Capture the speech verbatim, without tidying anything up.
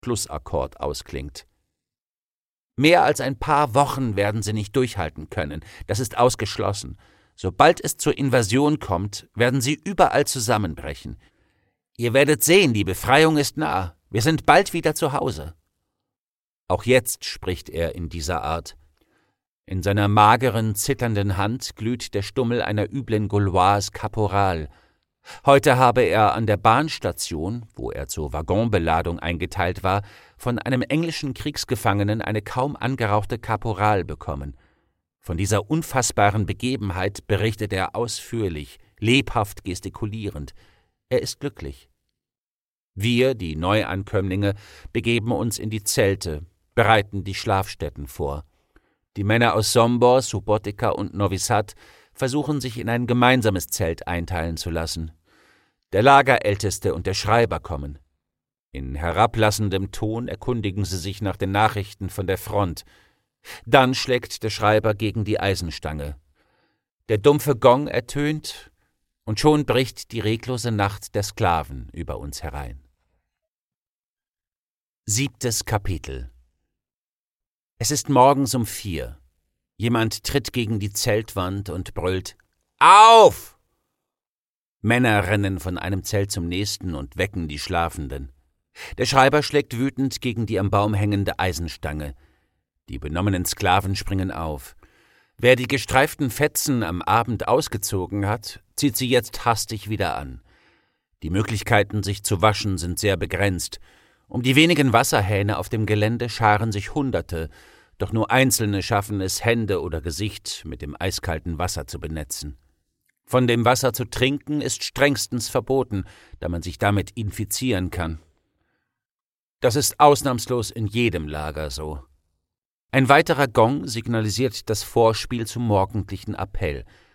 Schlussakkord ausklingt. Mehr als ein paar Wochen werden sie nicht durchhalten können, das ist ausgeschlossen. Sobald es zur Invasion kommt, werden sie überall zusammenbrechen. Ihr werdet sehen, die Befreiung ist nah, wir sind bald wieder zu Hause. Auch jetzt spricht er in dieser Art. In seiner mageren, zitternden Hand glüht der Stummel einer üblen Gauloise Caporal. Heute habe er an der Bahnstation, wo er zur Waggonbeladung eingeteilt war, von einem englischen Kriegsgefangenen eine kaum angerauchte Caporal bekommen. Von dieser unfassbaren Begebenheit berichtet er ausführlich, lebhaft gestikulierend. Er ist glücklich. Wir, die Neuankömmlinge, begeben uns in die Zelte, bereiten die Schlafstätten vor. Die Männer aus Sombor, Subotica und Novi Sad versuchen, sich in ein gemeinsames Zelt einteilen zu lassen. Der Lagerälteste und der Schreiber kommen. In herablassendem Ton erkundigen sie sich nach den Nachrichten von der Front. Dann schlägt der Schreiber gegen die Eisenstange. Der dumpfe Gong ertönt, und schon bricht die reglose Nacht der Sklaven über uns herein. Siebtes Kapitel. Es ist morgens um vier. Jemand tritt gegen die Zeltwand und brüllt: »Auf!« Männer rennen von einem Zelt zum nächsten und wecken die Schlafenden. Der Schreiber schlägt wütend gegen die am Baum hängende Eisenstange. Die benommenen Sklaven springen auf. Wer die gestreiften Fetzen am Abend ausgezogen hat, zieht sie jetzt hastig wieder an. Die Möglichkeiten, sich zu waschen, sind sehr begrenzt. Um die wenigen Wasserhähne auf dem Gelände scharen sich Hunderte, doch nur Einzelne schaffen es, Hände oder Gesicht mit dem eiskalten Wasser zu benetzen. Von dem Wasser zu trinken ist strengstens verboten, da man sich damit infizieren kann. Das ist ausnahmslos in jedem Lager so. Ein weiterer Gong signalisiert das Vorspiel zum morgendlichen Appell.